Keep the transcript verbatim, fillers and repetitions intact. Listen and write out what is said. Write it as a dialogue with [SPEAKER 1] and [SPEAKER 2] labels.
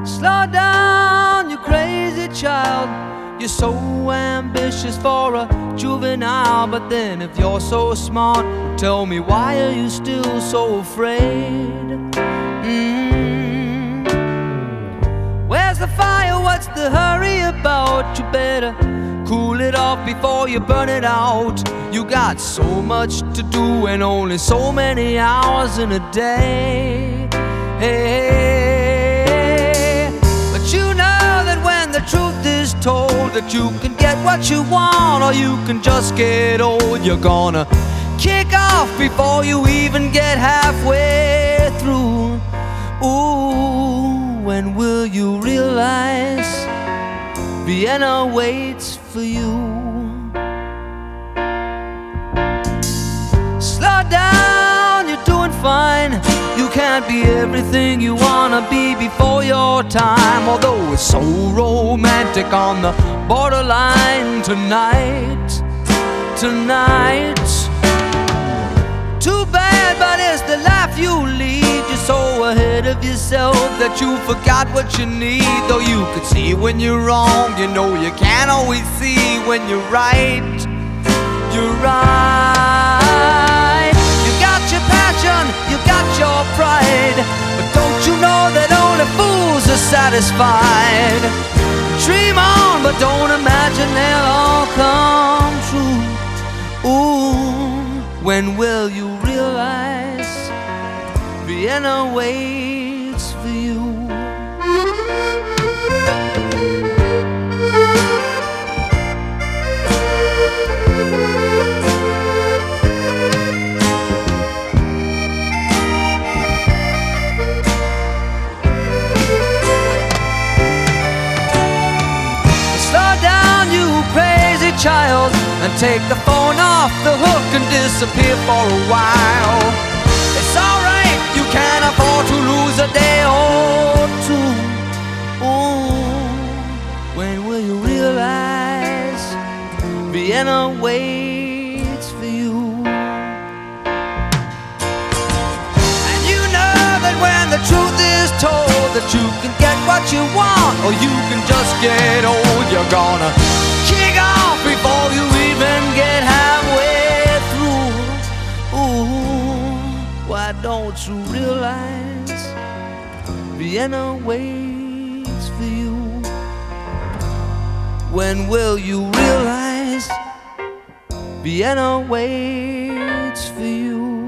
[SPEAKER 1] Slow down, you crazy child. You're so ambitious for a juvenile. But then if you're so smart, tell me, why are you still so afraid? Mm. Where's the fire? What's the hurry about? You better cool it off before you burn it out. You got so much to do and only so many hours in a day. Hey, but you know that when the truth is told, that you can get what you want or you can just get old. You're gonna kick off before you even get halfway through. Ooh, when will you realize Vienna waits for you? Slow down, you're doing fine. You can't be everything you wanna be before your time. Although it's so romantic on the borderline tonight, tonight. Too bad, but it's the life you lead. You're so ahead of yourself that you forgot what you need. Though you could see when you're wrong, you know you can't always see when you're right. You're right. You got your passion, you got your pride, but don't you know that only fools are satisfied? Dream on, but don't imagine they'll all come true. Ooh, when will you realize Vienna waits for you? Slow down, you crazy child, and take the phone off the hook and disappear for a while. It's alright, you can't afford to lose a day or two. Ooh, when will you realize Vienna waits for you? And you know that when the truth is told, that you can get what you want or you can just get old. You're gonna kick off before you even get halfway through. Ooh, why don't you realize Vienna waits for you? When will you realize Vienna waits for you?